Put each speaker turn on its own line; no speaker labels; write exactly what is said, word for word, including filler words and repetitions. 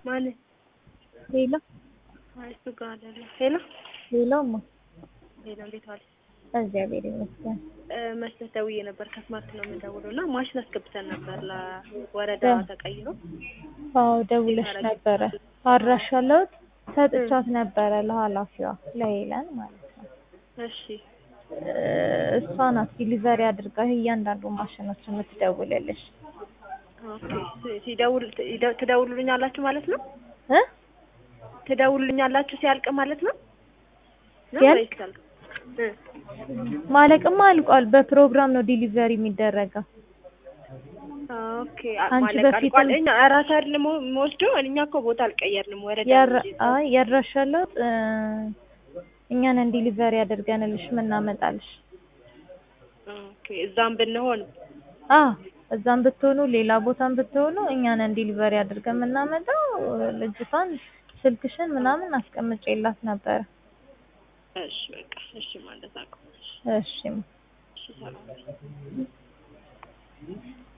ማን
ሄሎ
እሱ ጋር አይደለ? ሄሎ
ሄሎማ
ሄሎ፣ እንዴት ዋልሽ?
እግዚአብሔር ይመስገን።
መስለት ደውዬ ነበር። ከስማርት ነው የምደውለው እና ማሽን አስገብተን ነበር ለወረዳ ተቀይሮ።
አዎ ደውለሽ ነበረ። አድራሻለሁ ሰጥቻት ነበረ ለኃላፊዋ ለሄለን ማለት ነው።
እሺ
እሷ ናት ዲሊቨሪ አድርጋ እያንዳንዱ ማሽኖች የምትደውልልሽ።
ኦኬ ሲደውል ትደውሉልኛላችሁ ማለት ነው?
እ
ትደውሉልኛላችሁ ሲያልቅ ማለት ነው?
ሲያልቅ ማለቅማ አልቋል። በፕሮግራም ነው ዲሊቨሪ የሚደረገው።
ኦኬ ማለቅ አልቋል። እኛ እራስ አይደለም የምወስደው። እኛ እኮ ቦታ አልቀየርንም። ወረዳ
አይ ያድራሻለሁ እኛ ነን ዲሊቨሪ አድርገንልሽ ምናመጣልሽ።
ኦኬ እዛም ብንሆን
አ እዛም ብትሆኑ ሌላ ቦታም ብትሆኑ እኛ ነን ዲሊቨሪ አድርገን ምናመጣው። ልጅቷን ስልክሽን ምናምን አስቀምጬላት ነበር።
እሺ በቃ እሺ ማለት አውቀው።
እሺ
እሺ ሰላም